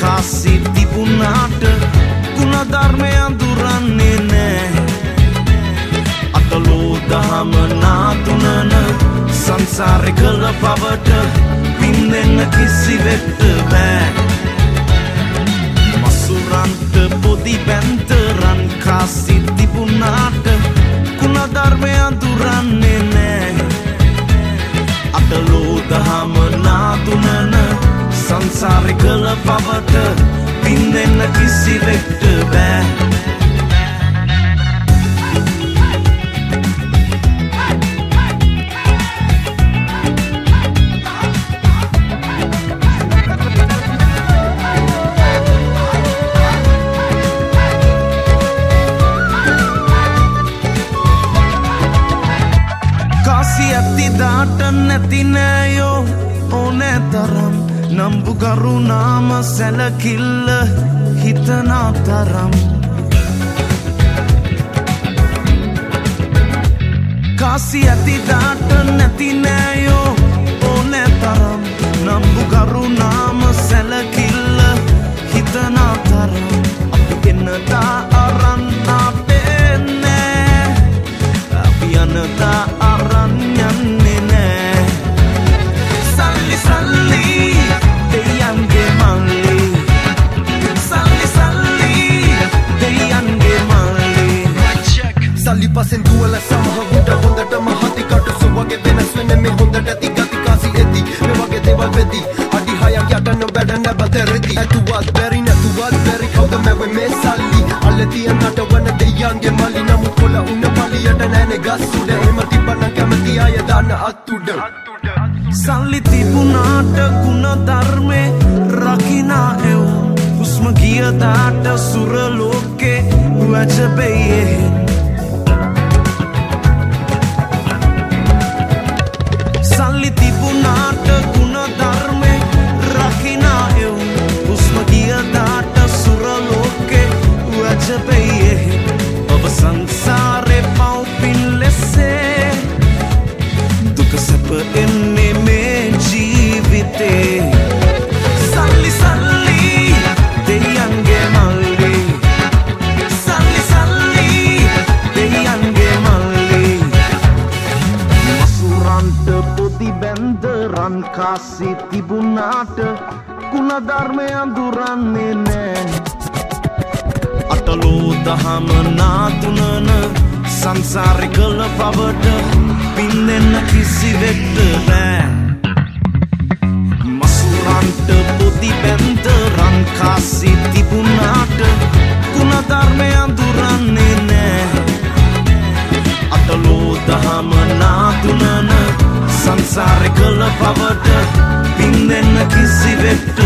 කාසි තිබුණාට ගුණධර්මය අඳුරන්නේ නෑ අතලෝ දහම නාතුනන සංසාරේ කළ පවට පින්නෙන්න කිසිවෙක්ට බෑ මසුරන්ට පොදි බැන්තරන් කාසි තිබුණාට ගුණධර්මය අඳුරන්නේ නෑ අතලෝ දහම නාතුනන සංසාරේ කළ පවට පින්නෙන්න කිසිවෙක්ට බෑ කාසි ඇති දාට නැති නෑයෝ ඕනෑ තරම් නම්බු කරුණාම සැලකිල්ල හිතනා තරම් කාසි ඇති දාට නැති නෑයෝ ඕනෑ තරම් නම්බු කරුණාම සැලකිල්ල හිතනා තරම් අපි එන්නතා අරන් ආපේ නෑ අපි යනතා අරන් යන්නේ නෑ සල්ලි සල්ලි දෙයන්ගේ මල්ලි සල්ලි සල්ලි දෙයන්ගේ මල්ලි සල්ලි පසෙන් දුවල සමහගුට හොඳටම හතිකට සුවගේ වෙනස් වෙන මේ හොඳට ඇති ගති කාසි ඇති මේ වගේ දේවල් වෙති අඩි හයක් යට නොබැඩ නැබතරෙති ඇතුවත් බැරි නැතුවත් බැරි කවුද මැවෙ මේ සල්ලි අල්ල තියන්නට වන දෙයන්ගේ මල්ලි නමුත් කොළ උන්න පලියට නෑනේ ගස් උඩ එහෙම තිබ්බනම් කැමති අය දාන්න අත් උඩ සල්ලි තිබුණාට ගුණධර්මේ රකිනා එව් හුස්ම ගියදාට සුර ලෝකේ වැජබෙයේ සල්ලි තිබුණාට ගුණධර්මේ රකිනා එව් හුස්ම ගියදාට සුර ලෝකේ වැජබෙයේ ඔබ සංසාරේ පව්පින් ලෙසේ දුක සැප එන්නේ මේ ජීවිතේ සල්ලි සල්ලි දෙයන්ගේ මල්ලි සල්ලි සල්ලි දෙයන්ගේ මල්ලි මසුරන්ට පොදි බැන්දරන් කාසි තිබුණාට ගුණධර්මය අඳුරන්නේ නෑ අතලෝ දහම නාතුනන සංසාරේ කළ පවට පින්නෙන්න කිසිවෙක්ට බෑ මසුරන්ට පොදි බැන්දරන් කාසි තිබුණාට ගුණධර්මය අඳුරන්නේ නෑ අතලෝ දහම නාතුනන සංසාරේ කළ පවට පින්නෙන්න කිසිවෙක්ට